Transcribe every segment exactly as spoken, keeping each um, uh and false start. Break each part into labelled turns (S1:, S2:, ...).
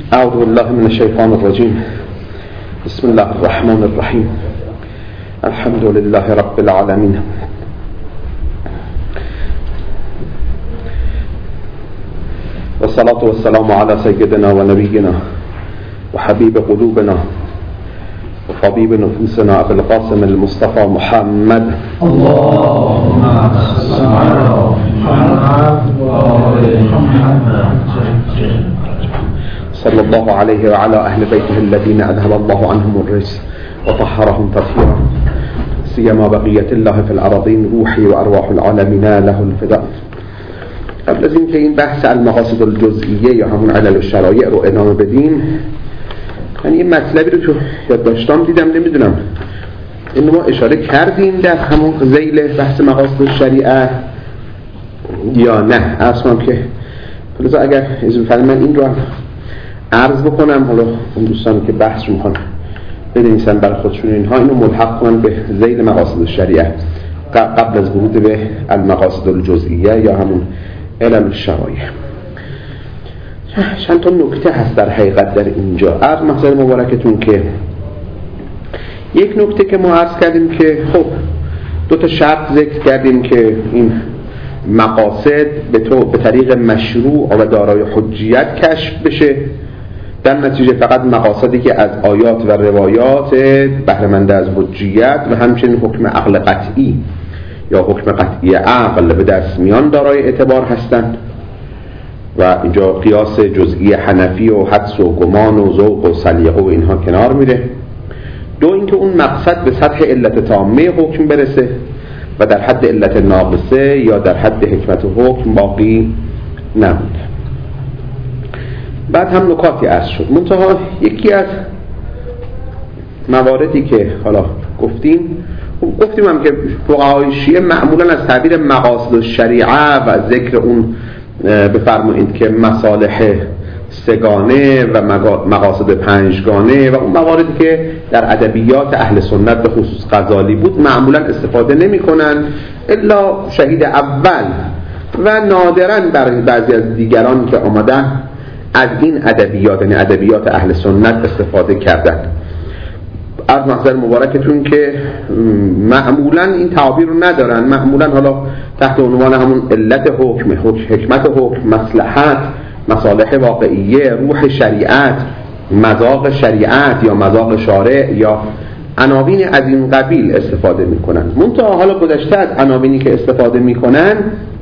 S1: اعوذ بالله من الشیطان الرجیم. بسم الله الرحمن الرحیم. الحمد لله رب العالمین. والصلاة والسلام على سيدنا ونبينا وحبيب قلوبنا وطبيب نفوسنا أبي القاسم المصطفى محمد.
S2: اللهم صل على محمد وآل محمد
S1: صلى الله عليه وعلى أهل بيته الذين أذهب الله عنهم الرجس وطهرهم تطهيرا، سيما بقية الله في الأراضين، روحي وأرواح العالمين له الفداء. قبل از اینکه این بحث المقاصد الجزئیه یا همون علل الشرایع رو ادامه بدیم، من یه مطلبی رو تو یادداشتام دیدم، نمیدونم اینو ما اشاره کردیم در همون ذیل بحث مقاصد الشریعه یا نه. عرض کنم که لذا اگر اجازه فرمایید من این رو عرض بکنم، حالا اون دوستانی که بحث رو میخوان بنویسن برای خودشون اینها اینو ملحق کنن به ذیل مقاصد الشریعه قبل از ورود به المقاصد الجزئیه یا همون علل الشرایع. چند تا نکته هست در حقیقت در اینجا. عرض محضر مبارکتون که یک نکته که ما عرض کردیم که خب دو تا شرط ذکر کردیم که این مقاصد به تو به طریق مشروع و دارای حجیت کشف بشه، در نتیجه فقط مقاصدی که از آیات و روایات بهره‌مند از حجیت و همچنین حکم عقل قطعی یا حکم قطعی عقل به دست میان دارای اعتبار هستند و اینجا قیاس جزئی حنفی و حدس و گمان و ذوق و سلیقه و اینها کنار میره. دو اینکه اون مقصد به سطح علت تامه حکم برسه و در حد علت ناقصه یا در حد حکمت حکم باقی نمونه. بعد هم نکاتی عرض شد. منتها یکی از مواردی که حالا گفتیم گفتیم هم که فقهای شیعه معمولا از تعبیر مقاصد الشریعه و ذکر اون بفرمایید که مصالح سگانه و مقاصد پنجگانه و اون مواردی که در ادبیات اهل سنت به خصوص غزالی بود معمولا استفاده نمی کنن الا شهید اول و نادرا برای بعضی از دیگران که آمدن از این ادبیات یعنی ادبیات اهل سنت استفاده کردن. از محضر مبارکتون که معمولا این تعابیر رو ندارن، معمولا حالا تحت عنوان همون علت حکم، حکمت حکم، مصلحت، مصالح واقعیه، روح شریعت، مذاق شریعت یا مذاق شارع یا عناوین از این قبیل استفاده میکنن. منتها حالا گذشته از عناوینی که استفاده میکنن،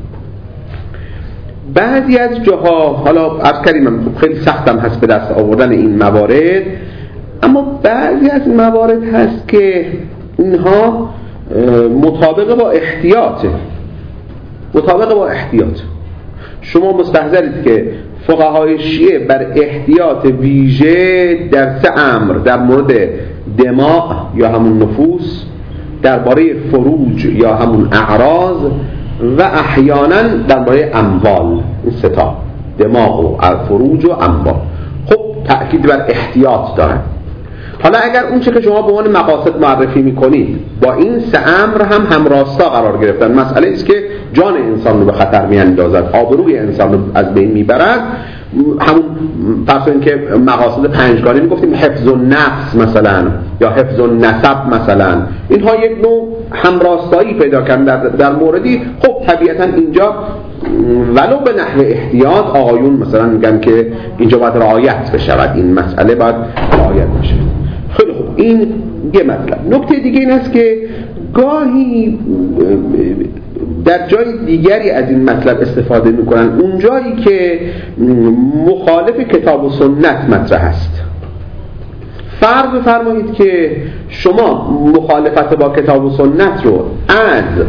S1: بعضی از جاها حالا عرض کردیم خیلی سختم هست به دست آوردن این موارد، اما بعضی از موارد هست که اینها مطابق با احتیاطه مطابق با احتیاط. شما مستحضرید که فقهای شیعه بر احتیاط ویژه در سه امر، در مورد دماغ یا همون نفوس، درباره فروج یا همون اعراض و احیانا درباره اموال، این سه تا دماغ و فروج و اموال خب تأکید بر احتیاط دارن. حالا اگر اون چه که شما به عنوان مقاصد معرفی میکنید با این سه امر هم همراستا قرار گرفتن، مسئله است که جان انسان رو به خطر میاندازد، آبروی انسان رو از بین میبرد، همون پس اینکه مقاصد پنجگانه میگفتیم حفظ النفس مثلا یا حفظ النسب مثلا، اینها یک نوع همراستایی پیدا کردن در, در موردی. خب طبیعتا اینجا ولو به نحو احتیاط آقایون مثلا میگن که اینجا باید رعایت بشود، این مسئله باید رعایت بشود. خیلی خوب، این یه مطلب. نکته دیگه این است که گاهی در جای دیگری از این مطلب استفاده میکنن، اون جایی که مخالف کتاب و سنت مطرح است. فرض بفرمایید که شما مخالفت با کتاب و سنت رو از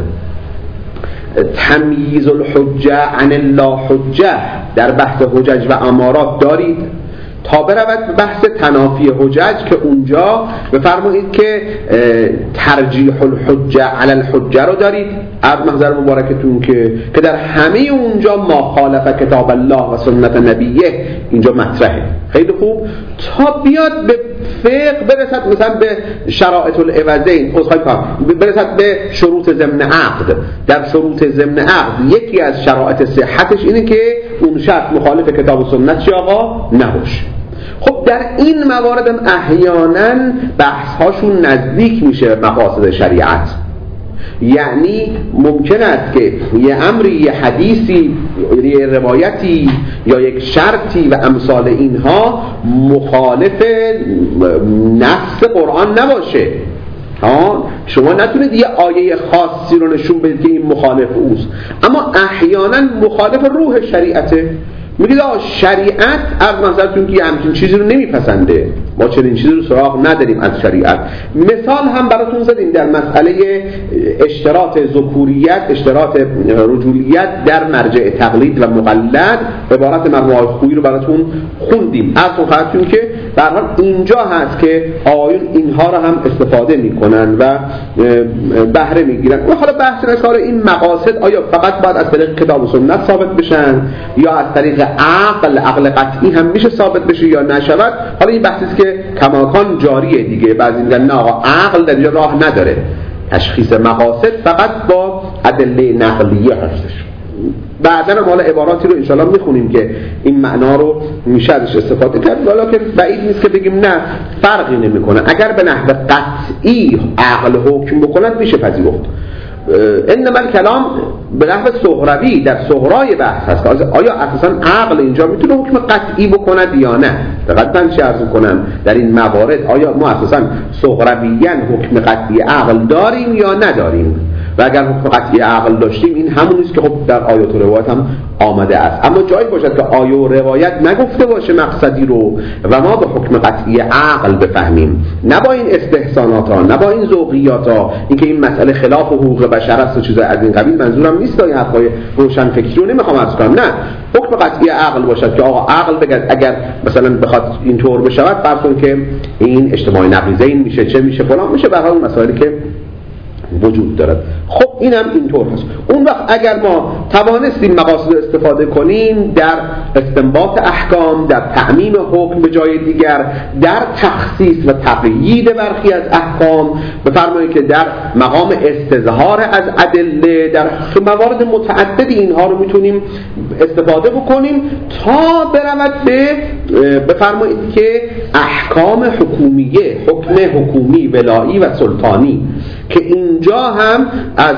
S1: تمییز الحجه عن الله حجه در بحث حجج و امارات دارید تا برود به بحث تنافی حجج که اونجا بفرمایید که ترجیح الحجه علی الحجه رو دارید. از محضر مبارکتون که که در همه اونجا ما خالف کتاب الله و سنت نبیه اینجا مطرحه. خیلی خوب، تا بیاد به فقه برسد مثلا به شرائط العوضین، برسد به شروط ضمن عقد. در شروط ضمن عقد یکی از شرائط صحتش اینه که اون شخص مخالف کتاب و سنت چی آقا نباشه. خب در این موارد هم احیانا بحث هاشون نزدیک میشه مقاصد شریعت. یعنی ممکن است که یه امری، یه حدیثی، یه روایتی یا یک شرطی و امثال اینها مخالف نص قرآن نباشه. ها شما نتونید یه آیه خاصی رو نشون بدید که این مخالف اوست، اما احیانا مخالف روح شریعته. میگید آه شریعت از نظرتون که همچین چیزی رو نمیپسنده، ما چنین چیزی رو سراغ نداریم از شریعت. مثال هم براتون زدیم در مسئله اشتراط ذکوریت، اشتراط رجولیت در مرجع تقلید و مقلد، عبارت مرموهای خویی رو براتون خوندیم. از خواهدتون که به هر حال اینجا هست که آیون اینها رو هم استفاده میکنن و بهره میگیرن. و حالا بحث نشار این مقاصد آیا فقط باید از طریق کتاب و سنت ثابت بشن یا از طریق عقل، عقل قطعی هم میشه ثابت بشه یا نشود؟ حالا این بحثی است که کماکان جاریه دیگه. بعضی میگن نه آقا عقل در اینجا راه نداره، تشخیص مقاصد فقط با ادله نقلیه هستش. بعدا ما عباراتی رو انشاءالله میخونیم که این معنا رو میشه ازش استفاده کرد، ولی که بعید نیست که بگیم نه فرقی نمیکنه. اگر به نحو قطعی عقل حکم بکند میشه پذیرفت. انما الکلام به نحو صغروی در صغرای بحث هست. آیا اساسا عقل اینجا میتونه حکم قطعی بکند یا نه؟ دقیقاً من چه عرض کنم در این موارد آیا ما اساسا صغرویاً حکم قطعی عقل داریم یا نداریم؟ و اگر حکم قطعی عقل داشتیم این همون است که خب در آیات و روایات هم آمده است. اما جایی باشد که آیه و روایت نگفته باشه مقصدی رو و ما به حکم قطعی عقل بفهمیم، نه با این استحسانات ها، نه با این ذوقیات ها، اینکه این مسئله خلاف حقوق بشر است و چیزای از این قبیل. منظورم نیست این حرفای روشن فکری رو نمیخوام عرض کنم، نه، حکم قطعی عقل باشد که آقا عقل بگه اگر مثلا بخواد اینطور بشود فرض کن که این اجتماعی نقیضه این میشه، چه میشه، فلان میشه، به هر حال مسائلی که وجود دارد. خب اینم اینطور هست. اون وقت اگر ما توانستیم مقاصد استفاده کنیم در استنباط احکام، در تعمیم حکم به جای دیگر، در تخصیص و تقیید برخی از احکام، بفرمایید که در مقام استظهار از ادله، در موارد متعددی اینها رو میتونیم استفاده بکنیم تا برود به بفرمایید که احکام حکومیه، حکم حکومی، ولایی و سلطانی، که اینجا هم از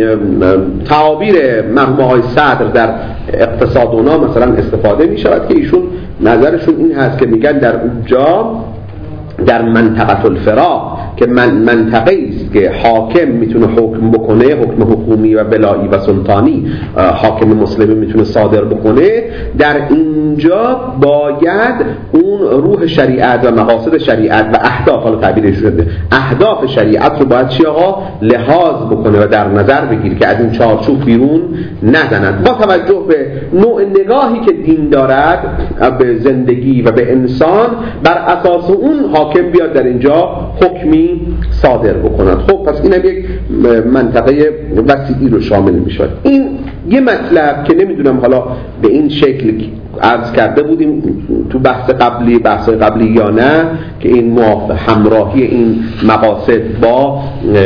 S1: تعابیر مرحوم آقای صدر در اقتصادونا مثلا استفاده می شود که ایشون نظرشون این هست که میگن در اونجا در منطقه الفراق که من منطقه است که حاکم میتونه حکم بکنه، حکم حکومی و ولایی و سلطانی حاکم مسلم میتونه صادر بکنه، در اینجا باید اون روح شریعت و مقاصد شریعت و اهداف، حالا تعبیرش شده اهداف شریعت رو باید چی آقا لحاظ بکنه و در نظر بگیره که از این چارچوب بیرون نزنند، با توجه به نوع نگاهی که دین دارد به زندگی و به انسان، بر اساس اون حاکم بیاد در اینجا حکمی صادر بکنند. خب پس اینم یک منطقه وسیعی رو شامل میشه. این یه مطلب که نمیدونم حالا به این شکل عرض کرده بودیم تو بحث قبلی بحث قبلی یا نه، که این موافق همراهی این مقاصد با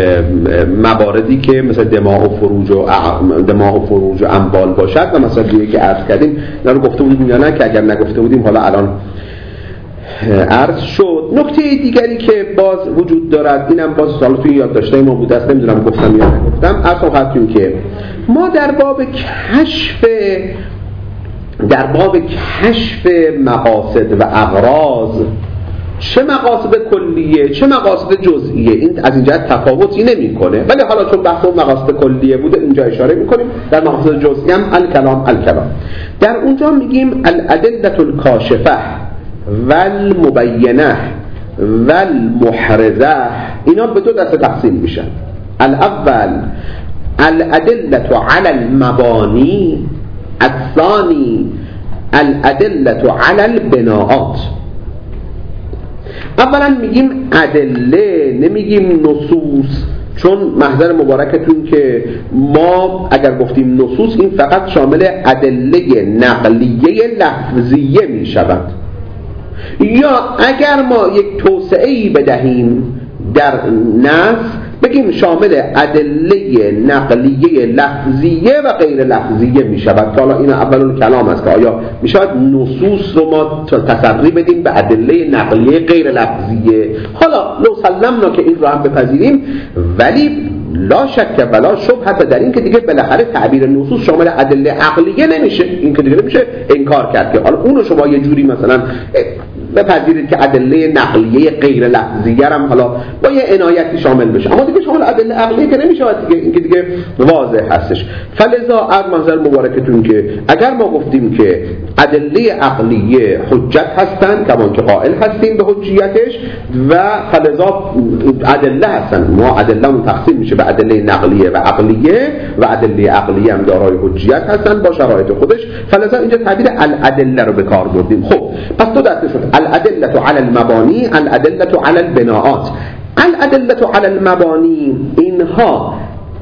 S1: مواردی که مثل دماغ و فروج و دماغ و فروج و اموال باشد و مثلا دیگه که عرض کردیم اینا رو گفته بودیم یا نه، که اگر نگفته بودیم حالا الان عرض شد. نکته دیگری که باز وجود دارد، اینم باز سال توی یادداشت‌های ما بود است، نمیدونم گفتم یا نگفتم، اصلا خواهدتون که ما در باب کشف در باب کشف مقاصد و اغراض، چه مقاصد کلیه چه مقاصد جزئیه، این از این جهت تفاوتی نمیکنه، ولی حالا چون بحث مقاصد کلیه بوده اینجا اشاره میکنیم. در مقاصد جزئی هم الکلام الکلام در اونجا میگیم الادله الکاشفه والمبینه والمحرزه، اینا به دو دسته تقسیم میشن. الاول الادله علی المبانی، الثانی الادله علی البناءات. اولا میگیم ادله، نمیگیم نصوص، چون محضر مبارکتون که ما اگر گفتیم نصوص این فقط شامل ادله نقلیه لفظیه میشود، یا اگر ما یک توسعه‌ای بدهیم در نص بگیم شامل ادله نقلیه لفظیه و غیر لفظیه می شود که حالا این اول کلام است که آیا می شود نصوص رو ما تسری بدیم به ادله نقلیه غیر لفظیه. حالا لو سلمنا که این رو هم بپذیریم، ولی لا شک ولا شبهه در این که دیگه بالاخره تعبیر نصوص شامل ادله عقلیه نمیشه، این که دیگه نمیشه انکار کرد که حالا اون رو شما یه جوری مثلا بپذیرید که ادله نقلیه غیر لفظیه هم حالا با یه عنایتی شامل بشه، اما دیگه شامل ادله عقلیه که نمیشه دیگه، این که دیگه واضح هستش. فلذا از منظر مبارکتون که اگر ما گفتیم که ادله عقلیه حجت هستن کمان که قائل هستیم به حجیتش و فلذا ادله هستن، ما ادلهمون تقسیم میشه به ادله نقلیه و عقلیه و ادله عقلیه هم دارای حجیت هستن با شرایط خودش، فلذا اینجا تعبیر الادله رو به کار بردیم. خب پس دو دسته شد، الادله علی المبانی، الادله علی البناءات. الادله علی المبانی اینها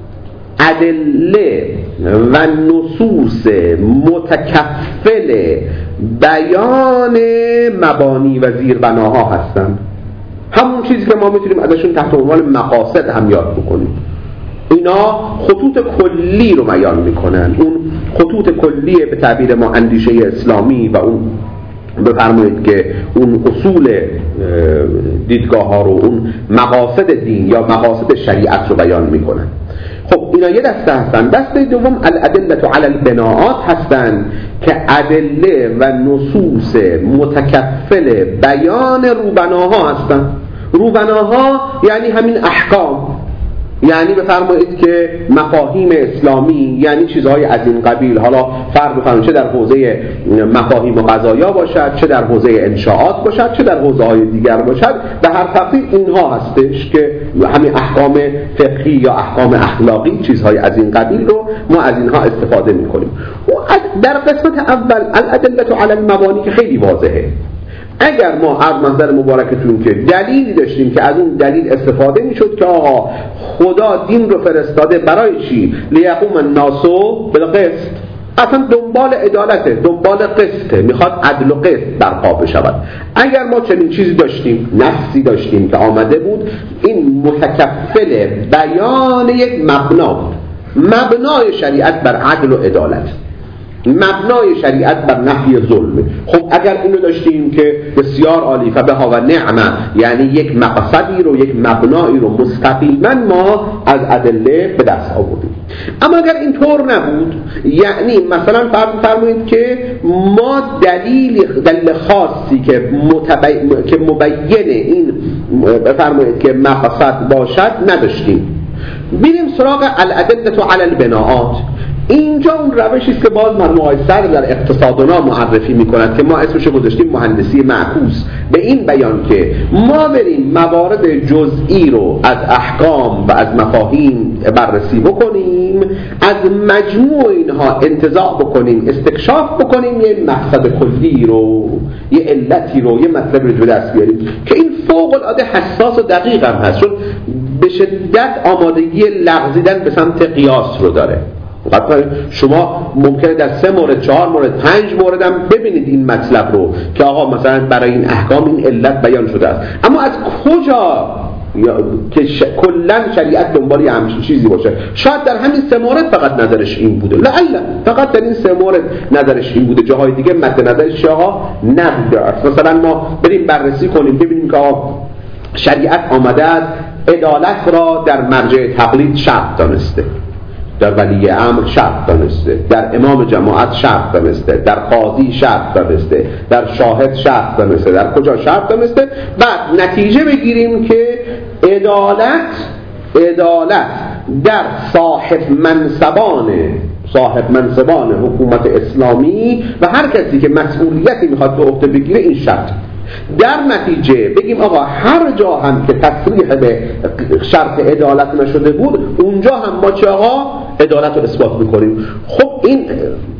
S1: ادله و نصوص متکفل بیان مبانی و زیربناها هستند، همون چیزی که ما میتونیم ازشون تحت عنوان مقاصد هم یاد بکنیم. اینا خطوط کلی رو بیان میکنن، اون خطوط کلیه به تعبیر ما اندیشه اسلامی و اون بفرمایید که اون اصول دیدگاه ها رو، اون مقاصد دین یا مقاصد شریعت رو بیان میکنن. خب اینا یه دسته هستن. دسته دوم الادله علی البناءات هستن که ادله و نصوص متکفل بیان روبناها هستن. روبناها یعنی همین احکام، یعنی بفرمایید که مفاهیم اسلامی، یعنی چیزهای از این قبیل. حالا فرق بفرمایید چه در حوزه مفاهیم و قضایا باشد، چه در حوزه انشاءات باشد، چه در حوزه های دیگر باشد، به هر ترتیب اینها هستش که همین احکام فقهی یا احکام اخلاقی، چیزهای از این قبیل رو ما از اینها استفاده میکنیم. و در قسمت اول الادله علی المبانی که خیلی واضحه، اگر ما از منظر مبارکتون که دلیلی داشتیم که از اون دلیل استفاده میشد که آقا خدا دین رو فرستاده برای چی؟ لیقوم الناس بالقسط، اصلا دنبال عدالته، دنبال قسطه، میخواد عدل و قسط برپا بشود. اگر ما چنین چیزی داشتیم، نفسی داشتیم که آمده بود این متکفل بیان یک مبنا بود، مبنای شریعت بر عدل و عدالت، مبنای شریعت بر نفی ظلم. خب اگر اینو داشتیم که بسیار عالی، فبها و نعمه، یعنی یک مقصدی رو، یک مبنایی رو مستقیما ما از ادله به دست آوردیم. اما اگر اینطور نبود، یعنی مثلا فرمایید که ما دلیل دلیل خاصی که متبین که مبین این فرمایید که مقصد باشد نداشتیم، بریم سراغ الادله علی البناءات. اینجا اون روشی است که باز مجموعه سر در اقتصادنا معرفی میکند که ما اسمش گذاشتیم مهندسی معکوس، به این بیان که ما بریم موارد جزئی رو از احکام و از مفاهیم بررسی بکنیم، از مجموع اینها انتزاع بکنیم، استکشاف بکنیم، یه مقصد کلی رو، یه علتی رو، یه مطلب رو به دست بیاریم که این فوق العاده حساس و دقیق هم هست، چون به شدت آمادگی لغزیدن به سمت قیاس رو داره. شما ممکنه در سه مورد، چهار مورد، پنج مورد هم ببینید این مطلب رو که آقا مثلا برای این احکام این علت بیان شده است، اما از کجا که ش... کلن شریعت دنبال یه همچین چیزی باشه؟ شاید در همین سه مورد فقط نظرش این بوده، لعل فقط در این سه مورد نظرش این بوده، جاهای دیگه مد نظرش آقا نبوده است. مثلا ما بریم بررسی کنیم ببینیم که آقا شریعت آمده است عدالت را در مرجع تقلید شرط دانسته، در ولی امر شرط دانسته، در امام جماعت شرط دانسته، در قاضی شرط دانسته، در شاهد شرط دانسته، در کجا شرط دانسته. بعد نتیجه بگیریم که عدالت عدالت در صاحب منصبان صاحب منصبان حکومت اسلامی و هر کسی که مسئولیتی میخواد به عهده بگیره این شرط. در نتیجه بگیم آقا هر جا هم که تصریح به شرط عدالت نشده بود، اونجا هم ما چه آقا عدالت رو اثبات میکنیم. خب این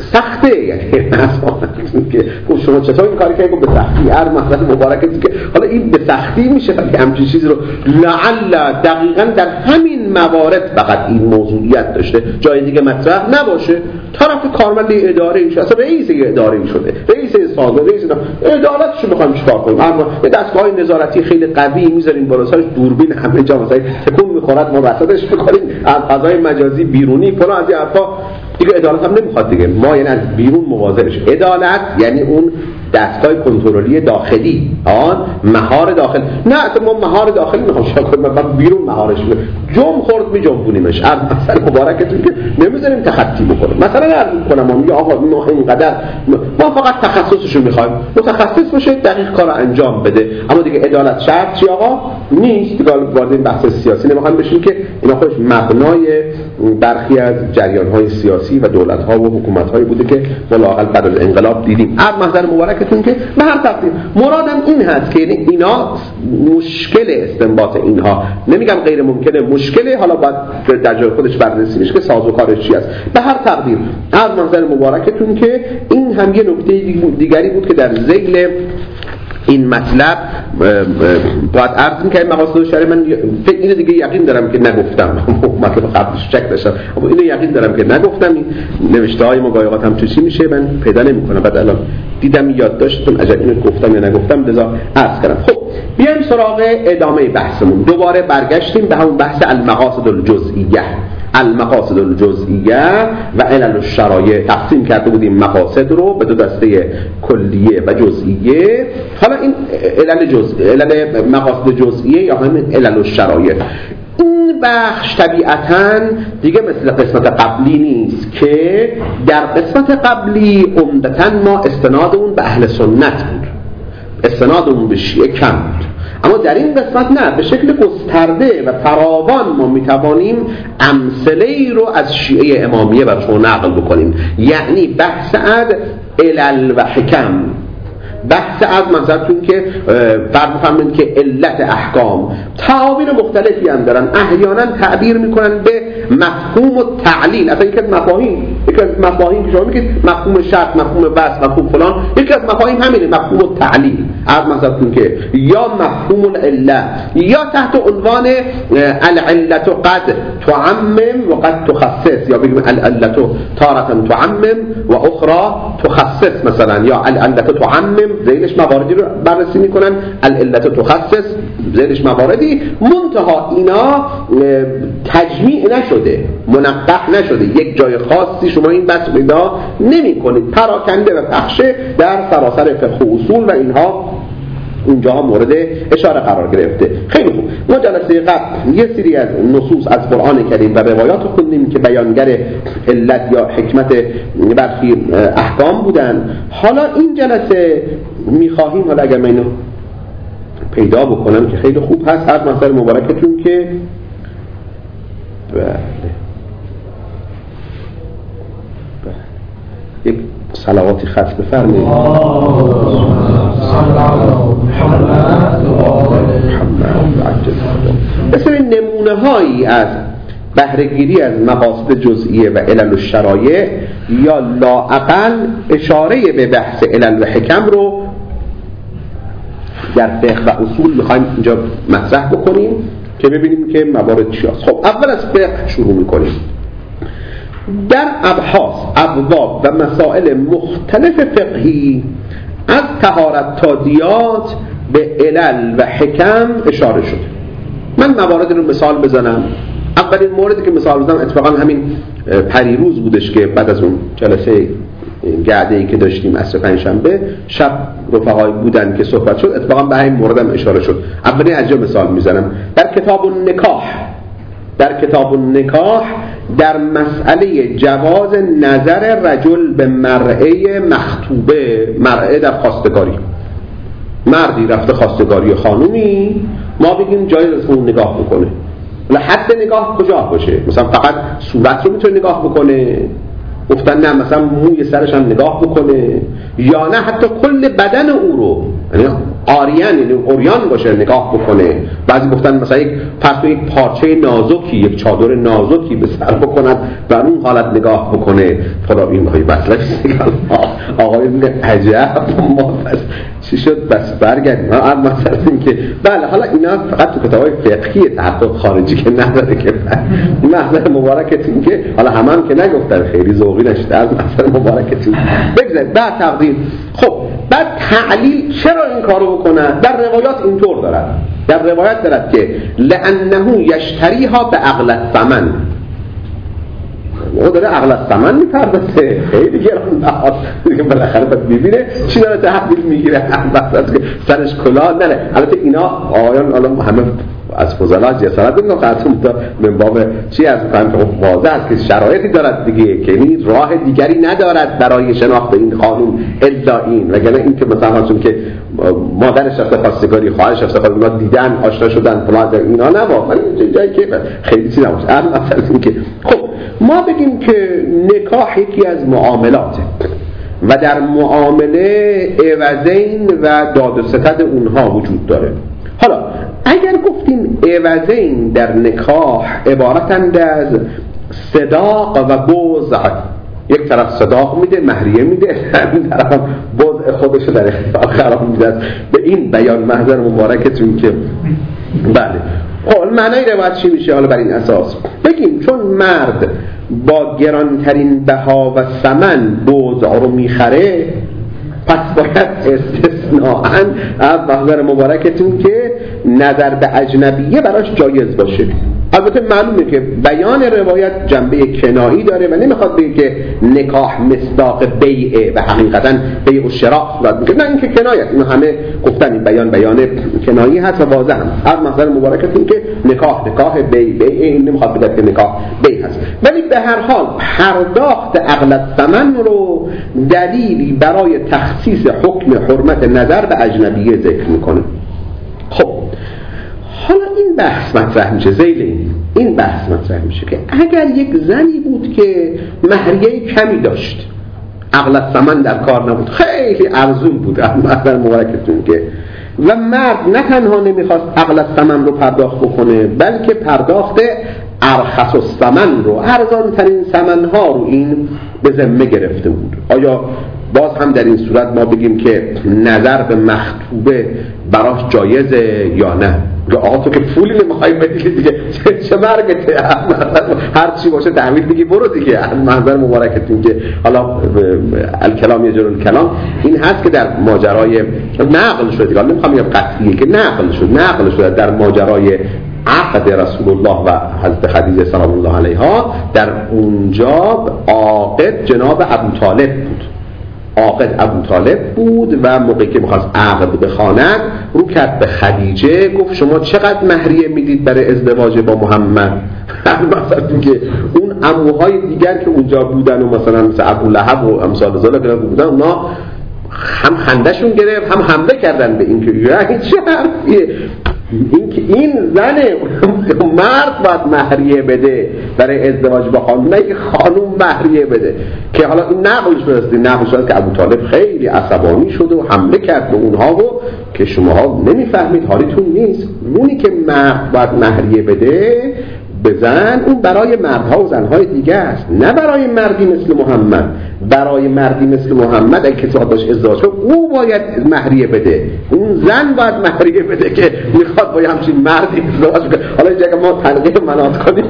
S1: سخته، یعنی مثلا که شما چطور این کاری کردید؟ به سختی. هر مثلا مبارکه که حالا این به سختی میشه ولی همچین چیزی رو لعل دقیقاً در همین موارد فقط این موضوعیت داشته، جای دیگه مطرح نباشه. طرف کارمند اداره ایش اصلا رئیس اداره ای شده، رئیس سازمان، رئیس عدالتشو میخوایم چیکار کنیم؟ اما یه دستگاه نظارتی خیلی قوی میذاریم بالا سرش، دوربین همه جا مثلا تکون میخورد، ما وسطش میکنیم، فضای مجازی بیرونی فلان، از این حرفا دیگه عدالت هم نمیخواد دیگه. ما یعنی از بیرون مواظبش. عدالت یعنی اون دستگاه کنترلی داخلی، آن مهار داخل، نه اصلا ما مهار داخلی میخوام شکل کنیم، ما بیرون مهارش میکنیم، جم خورد میجنبونیمش. از مثلا مبارکتون که نمیذاریم تخطی بکنه. مثلا عرض میکنم ما میگه آقا ما اینقدر ما فقط تخصصشو میخوایم، متخصص باشه دقیق کارو انجام بده، اما دیگه عدالت شرط چی آقا نیست. دیگه وارد این بحث سیاسی نمیخوام بشیم که اینا خودش مبنای برخی از جریان‌های سیاسی و دولت‌ها و حکومت‌هایی بوده که والاقل بعد از انقلاب دیدیم. از محضر مبارکتون که به هر تقدیر مرادم این هست که اینا مشکل استنباط اینها، نمیگم غیر ممکنه، مشکله، حالا باید در جای خودش بررسی بشه که سازوکارش چی است. به هر تقدیر از محضر مبارکتون که این هم یه نکته دیگری بود که در ذیل این مطلب باید عرض می‌کنم. مقاصد شرعی من اینو دیگه یقین دارم که نگفتم، مطلب قبلش شک داشتم اما اینو یقین دارم که نگفتم. این نوشته‌های مقایقات هم چی میشه من پیدا نمی‌کنم، بعد الان دیدم یاد داشتم عجب اینو گفتم یا نگفتم، لذا عرض کردم. خب بیایم سراغ ادامه بحثمون. دوباره برگشتیم به همون بحث المقاصد الجزئیه. المقاصد الجزئیه و علل الشرایع. تقسیم کرده بودیم مقاصد رو به دو دسته کلیه و جزئیه. حالا این علل جزء علل مقاصد جزئیه یا همین علل الشرایع، این بخش طبیعتاً دیگه مثل قسمت قبلی نیست که در قسمت قبلی عمدتاً ما استنادمون به اهل سنت بود، استنادمون به شیعه کم بود، اما در این قسمت نه، به شکل گسترده و فراوان ما میتوانیم امثله‌ای رو از شیعه امامیه بر شما نقل بکنیم. یعنی بحث از علل و حکم، بحث از منظرتون که فرض بفرمایید که علت احکام، تعابیر مختلفی هم دارن، احیانا تعبیر میکنن به مفهوم و تعلیل. اصلا یکی از مفاهیم یکی از مفاهیم که شما میگید مفهوم شرط، مفهوم بس، مفهوم فلان، یکی از مفاهیم همینه، مفهوم و تعلیل. از منظرتون که یا مفهوم العله یا تحت عنوان العلت قد تعمم و قد تخصص، یا بگیم العلت تارة تعمم و اخرى تخصص، مثلا یا العلت تعمم زیلش مواردی رو بررسی میکنن، العلت تخصص زیلش مواردی، منتها اینا تجمیع نشده، منقح نشده، یک جای خاصی شما این بحث پیدا نمی کنید، پراکنده و پخشه در سراسر فقه و اصول و اینها اونجاها مورد اشاره قرار گرفته. خیلی خوب، ما جلسه قبل یه سری از نصوص از قرآن کریم و روایات خوندیم که بیانگر علت یا حکمت برخی احکام بودن. حالا این جلسه میخواهیم، حالا اگر من اینو پیدا بکنم که خیلی خوب هست، از مثلا مبارکتون که بله یک صلواتی خط بفرمایید. مثل نمونه هایی از بهره‌گیری از مقاصد جزئیه و علل الشرایع یا لااقل اشاره به بحث علل و حکم رو در فقه و اصول میخوایم اینجا مطرح بکنیم که ببینیم که موارد چی هست. خب اول از فقه شروع میکنیم. در ابحاث، ابواب و مسائل مختلف فقهی از طهارت تا دیات به علل و حکم اشاره شده. من موارد رو مثال بزنم. اولین موردی که مثال بزنم اتفاقا همین پریروز بودش که بعد از اون جلسه گرده‌ای که داشتیم عصر پنجشنبه شب رفقایی بودن که صحبت شد، اتفاقا به همین موردم اشاره شد. اولین از جا مثال میزنم. در کتاب النکاح در کتاب النکاح در مسئله جواز نظر رجل به مرأه مخطوبه، مرأه در خواستگاری، مردی رفته خواستگاری خانومی، ما بگیم جایز اون نگاه بکنه. ولی حد نگاه کجا باشه؟ مثلا فقط صورت رو میتونه نگاه بکنه، گفتن نه مثلا موی سرش هم نگاه بکنه، یا نه حتی کل بدن او رو، یعنی آریان، یعنی اوریان باشه نگاه بکنه. بعضی گفتن مثلا یک فرض یک پارچه نازکی، یک چادر نازکی به سر بکند و اون حالت نگاه بکنه. خدا این کاری مطلب آقای ابن عجب ما پس چی شد؟ بس برگردیم مثلا این که بله حالا اینا فقط تو کتابای فقهی تحقیق خارجی که نداره که محضر مبارکتون که حالا همه هم که نگفتن خیلی ذوقی نشده از محضر مبارکتون بگذارید. بعد تقدیم خب بعد تعلیل چرا این کارو بکنه؟ در روایات اینطور دارد، در روایت دارد که لانه یشتریها به عقل الثمن، او داره عقل الثمن میپردازه خیلی گران بهاست دیگه، بالاخره باید ببینه چی داره تحویل میگیره سرش کلاه نه. البته اینا آقایان حالا همه از فضلا جسارت بگم خاطرم تا من باب چی از فهم که واضح است که شرایطی دارد دیگه که این راه دیگری ندارد برای شناخت این قانون الا این، وگرنه این که مثلا چون که مادرش رفته خواستگاری، خواهرش رفته خواستگاری، اونا دیدن آشنا شدن فلان اینا نبا، ولی جایی که خیلی چیزی نباشه. اصلا این که خب ما بگیم که نکاح یکی از معاملاته و در معامله عوضین و داد و ستد اونها وجود داره. حالا اگر گفتیم عوضین در نکاح عبارتند از صداق و بوضع، یک طرف صداق میده مهریه میده، همین طرف بوضع خودش در اختیار قرار میده. به این بیان محضر مبارکتون که بله خب معنی روایت چی میشه؟ حالا بر این اساس بگیم چون مرد با گرانترین بها و ثمن بوضع رو میخره، پس باید استثناءً از محضر مبارکتون که نظر به اجنبیه براش جایز باشه. البته معلومه که بیان روایت جنبه کنایی داره و نمیخواد بگه که نکاح مصداق بیعه و حقیقتاً بیع و شراء صورت میگه، نه این که کنایه، این همه گفتن این بیان بیان کنایی هست و واضح هم از محضر مبارکتون که نکاح نکاح بیع بیعه، این نمیخواد بگه که نکاح بیع هست. ولی به هر حال پرداخت عقل الثمن رو دلیلی برای تخصیص حکم حرمت نظر به اجنبیه ذکر میکنه. خب حالا این بحث مطرح میشه، ذیل این این بحث مطرح میشه که اگر یک زنی بود که مهریه کمی داشت، عقل الثمن در کار نبود، خیلی ارزون بود مثلا مبارکتون که، و مرد نه تنها نمیخواست عقل الثمن رو پرداخت بکنه بلکه پرداخت ارخص الثمن رو، ارزان ترین ثمن ها رو این به ذمه گرفته بود، آیا باز هم در این صورت ما بگیم که نظر به مخطوبه براش جایزه یا نه؟ یا آقا تو که پولی نمیخوای بدی دیگه چه مرگته، هر چی باشه تحویل بگی برو دیگه. منظر مبارکتون که حالا الکلام یجر الکلام این هست که در ماجرای نقل شده، دیگه نمیخوام بگم قطعیه که نقل شد نقل شده در ماجرای عقد رسول الله و حضرت خدیجه سلام الله علیها، در اونجا عاقد جناب ابو طالب بود، عاقد ابو طالب بود و موقعی که می‌خواست عقد بخواند رو کرد به خدیجه، گفت شما چقدر مهریه میدید برای ازدواج با محمد؟ مثلا که اون عموهای دیگر که اونجا بودن و مثلا مثل ابو لهب و امثال ذالک بودن، اونا هم خنده‌شون گرفت هم حمله کردن به این که یعنی چه حرفیه این که این زنه مرد باید مهریه بده برای ازدواج با خانم، نه که خانم مهریه بده. که حالا این نقل شده نقل شده که ابو طالب خیلی عصبانی شد و حمله کرد به اونها و که شماها نمیفهمید حالیتون نیست، اونی که مرد باید مهریه بده بزن اون برای مردها و زنهای دیگه است، نه برای مردی مثل محمد. برای مردی مثل محمد اگه کسی داشت ازدواج کنه او باید مهریه بده، اون زن باید مهریه بده که میخواد با همچین مردی ازدواج کنه. حالا اینجا که ما تنقیح مناط کنیم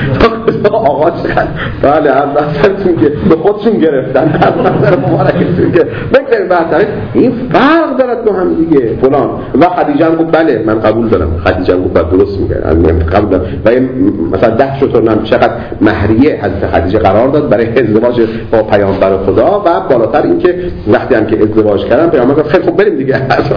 S1: تا آقا چقدر بله هم بحثتون که به خودشون گرفتن از نظر مبارکتون که بگذاریم بحثتون این فرق دارد تو هم دیگه فلان. و خدیجه هم گفت بله من قبول دارم، خدیجه هم گفت درست میگه من قبول دارم. و مثلا ده شطور هم چقدر مهریه حضرت خدیجه قرار داد برای ازدواج با پیامبر خدا. و بالاتر این که وقتی هم که ازدواج کردن پیامبر گفت خیلی خوب بریم دیگه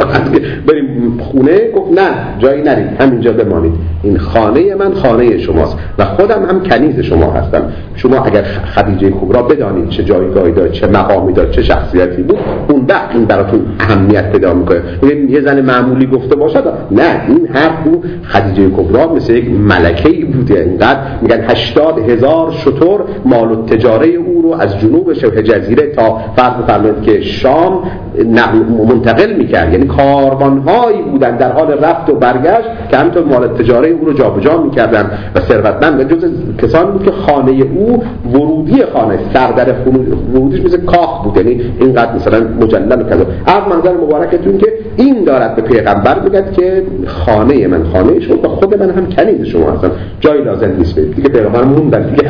S1: بریم خونه، گفت نه جایی نرید همینجا بمانید، این خانه من خانه شماست و خودم هم کنیز شما هستم. شما اگر خدیجه کبرا بدانید چه جایگاهی داشت، چه مقامی داشت، چه شخصیتی بود، اون وقت این براتون اهمیت پیدا میکنه. یه زن معمولی گفته باشد نه، این حرف او خدیجه کبرا مثل یک ملکه‌ای بوده، اینقدر میگن هشتاد هزار شتر مال و تجاره او رو از جنوب شبه جزیره تا فرض بفرمایید که شام منتقل میکرد، یعنی کاروانهایی بودن در حال رفت و برگشت که همینطور مال تجاره او رو جابجا میکردن و ثروتمند. جز کسانی بود که خانه او ورودی خانه سردر ورودیش مثل کاخ بود، یعنی اینقدر مثلا مجلل کرده. از منظر مبارکتون که این دارد به پیغمبر میگه که خانه من خانه شما و خود من هم کنیز شما هستم، جای لازم نیست برید دیگه. پیغمبر موندن دیگه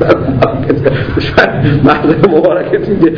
S1: منظر مبارکتون که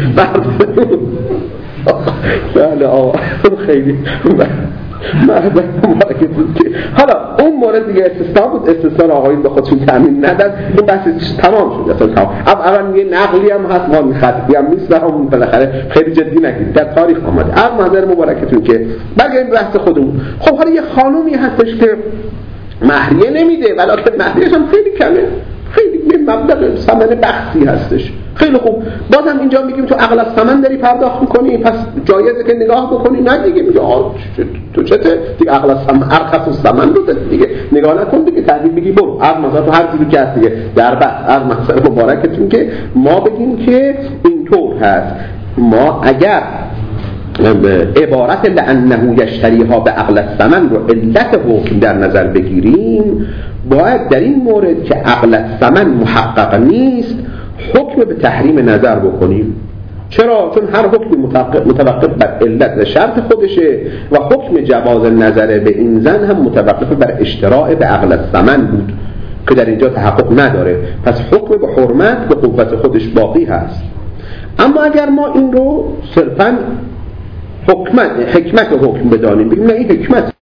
S1: بله آقا خیلی مردم مبارکتون که حالا اون مورد دیگه استثناء بود، استثناء آقایون به خودشون تامین ندن، این بحث تمام شد اصلا تمام. اول یه نقلی هم هست، ما خطی هم نیست، همون بالاخره خیلی جدی نگیرید، در تاریخ آمده. از منظر مبارکتون که برگردیم بحث خودمون. خب حالا یه خانومی هستش که مهریه نمیده، ولی مهریه‌اش هم خیلی کمه، خیلی مبلغ ثمن بخسی هستش. خیلی خوب، بازم اینجا میگیم تو عقل از ثمن داری پرداخت میکنی، پس جایزه که نگاه بکنی. نه دیگه میگه آه تو چته دیگه، عقل از ثمن ارخص الثمن رو دیگه نگاه نکن دیگه، تحویل بگی برو. از مثلا تو هر چیزی که هست دیگه در بحث از مثلا مبارکتون که ما بگیم که اینطور هست. ما اگر عبارت لانه یشتریها به عقل الثمن رو علت حکم در نظر بگیریم، باید در این مورد که عقل الثمن محقق نیست حکم به تحریم نظر بکنیم. چرا؟ چون هر حکم متوقف بر علت و شرط خودشه و حکم جواز نظر به این زن هم متوقف بر اشتراع به عقل الثمن بود که در اینجا تحقق نداره، پس حکم به حرمت به قوت خودش باقی هست. اما اگر ما این رو صرفاً حکمت حکمت حکم بدانیم، بگیم نه این حکمت